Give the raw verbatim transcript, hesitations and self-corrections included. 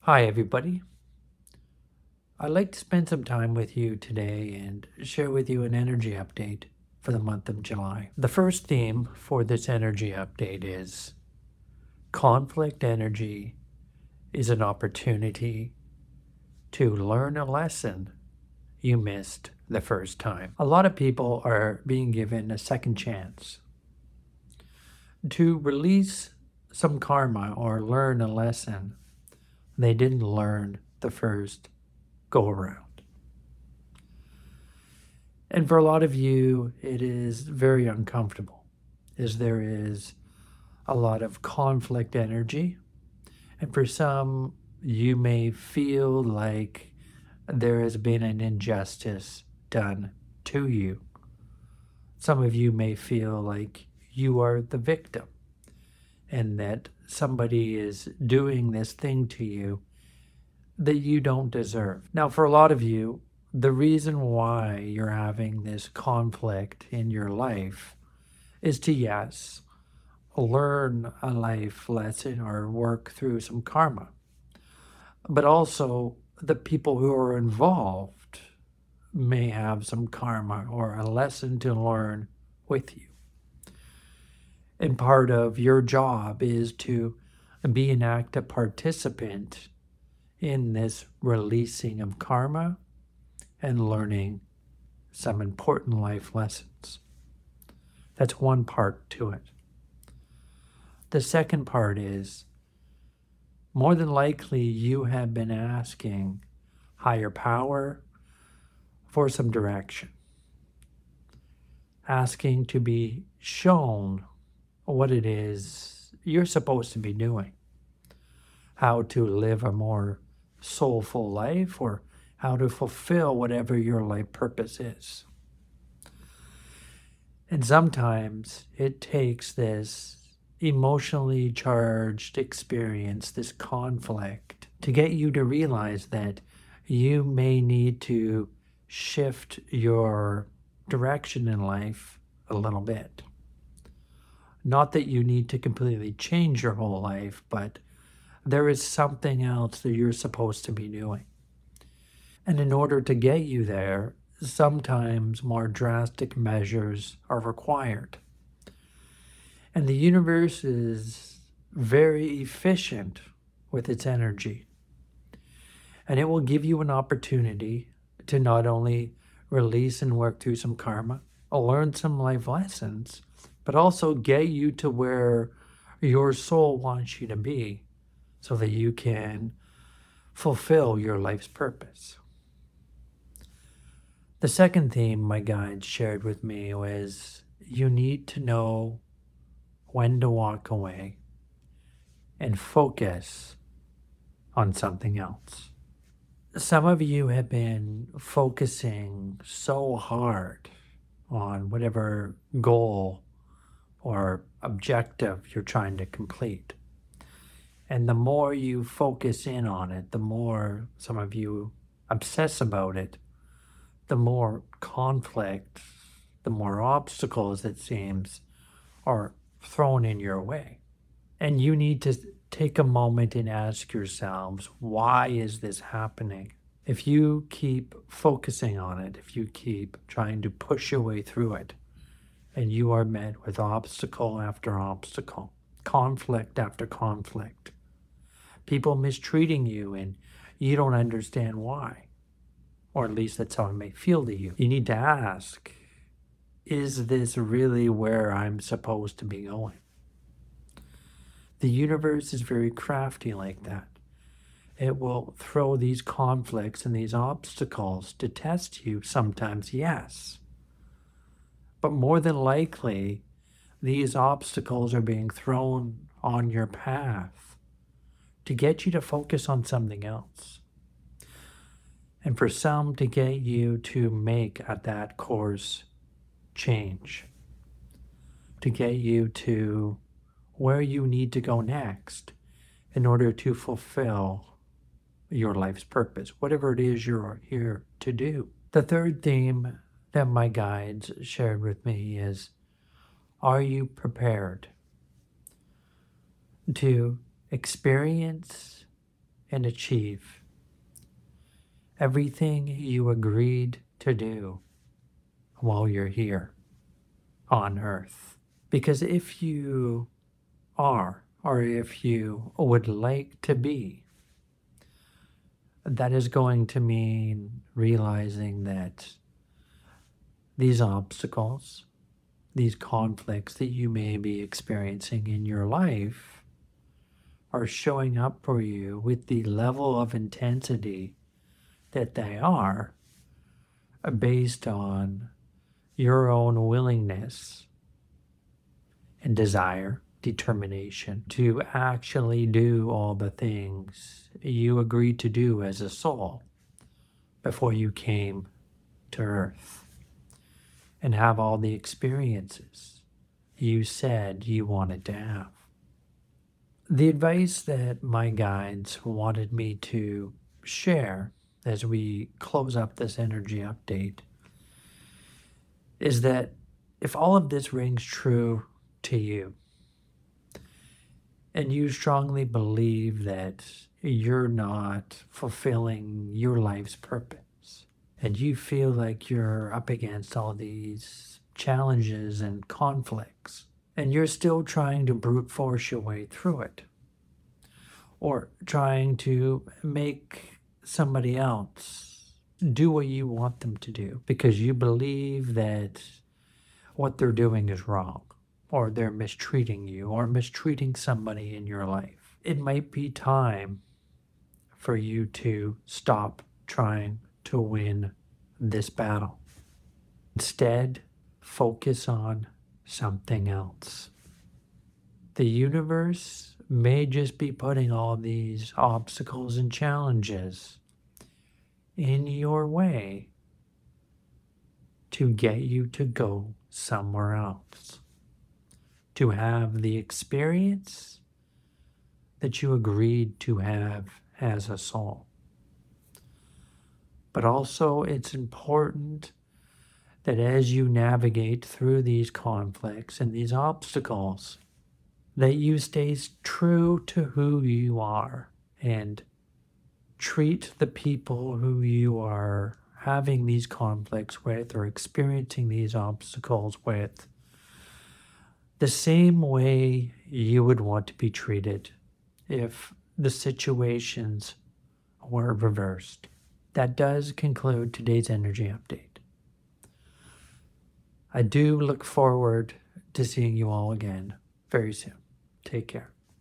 Hi, everybody. I'd like to spend some time with you today and share with you an energy update for the month of July. The first theme for this energy update is conflict energy is an opportunity to learn a lesson you missed the first time. A lot of people are being given a second chance to release some karma or learn a lesson they didn't learn the first go around. And for a lot of you, it is very uncomfortable, as there is a lot of conflict energy. And for some, you may feel like there has been an injustice done to you. Some of you may feel like you are the victim and that somebody is doing this thing to you that you don't deserve. Now, for a lot of you, the reason why you're having this conflict in your life is to, yes, learn a life lesson or work through some karma, but also the people who are involved may have some karma or a lesson to learn with you. And part of your job is to be an active participant in this releasing of karma and learning some important life lessons. That's one part to it. The second part is more than likely you have been asking higher power for some direction, asking to be shown what it is you're supposed to be doing, how to live a more soulful life, or how to fulfill whatever your life purpose is. And sometimes it takes this emotionally charged experience, this conflict, to get you to realize that you may need to shift your direction in life a little bit. Not that you need to completely change your whole life, but there is something else that you're supposed to be doing. And in order to get you there, sometimes more drastic measures are required. And the universe is very efficient with its energy. And it will give you an opportunity to not only release and work through some karma, or learn some life lessons, but also get you to where your soul wants you to be so that you can fulfill your life's purpose. The second theme my guide shared with me was you need to know when to walk away and focus on something else. Some of you have been focusing so hard on whatever goal or objective you're trying to complete. And the more you focus in on it, the more some of you obsess about it, the more conflict, the more obstacles, it seems, are thrown in your way. And you need to take a moment and ask yourselves, why is this happening? If you keep focusing on it, if you keep trying to push your way through it, and you are met with obstacle after obstacle, conflict after conflict, people mistreating you, and you don't understand why, or at least that's how it may feel to you, you need to ask, is this really where I'm supposed to be going? The universe is very crafty like that. It will throw these conflicts and these obstacles to test you sometimes, yes. But more than likely, these obstacles are being thrown on your path to get you to focus on something else. And for some, to get you to make at that course change, to get you to where you need to go next in order to fulfill your life's purpose, whatever it is you're here to do. The third theme that my guides shared with me is, are you prepared to experience and achieve everything you agreed to do while you're here on Earth. Because if you are, or if you would like to be, that is going to mean realizing that these obstacles, these conflicts that you may be experiencing in your life are showing up for you with the level of intensity that they are based on your own willingness and desire, determination to actually do all the things you agreed to do as a soul before you came to Earth and have all the experiences you said you wanted to have. The advice that my guides wanted me to share as we close up this energy update is that if all of this rings true to you, and you strongly believe that you're not fulfilling your life's purpose, and you feel like you're up against all these challenges and conflicts, and you're still trying to brute force your way through it, or trying to make somebody else do what you want them to do because you believe that what they're doing is wrong, or they're mistreating you, or mistreating somebody in your life, it might be time for you to stop trying to win this battle. Instead, focus on something else. The universe may just be putting all these obstacles and challenges in your way to get you to go somewhere else, to have the experience that you agreed to have as a soul. But also, it's important that as you navigate through these conflicts and these obstacles, that you stay true to who you are and treat the people who you are having these conflicts with or experiencing these obstacles with the same way you would want to be treated if the situations were reversed. That does conclude today's energy update. I do look forward to seeing you all again very soon. Take care.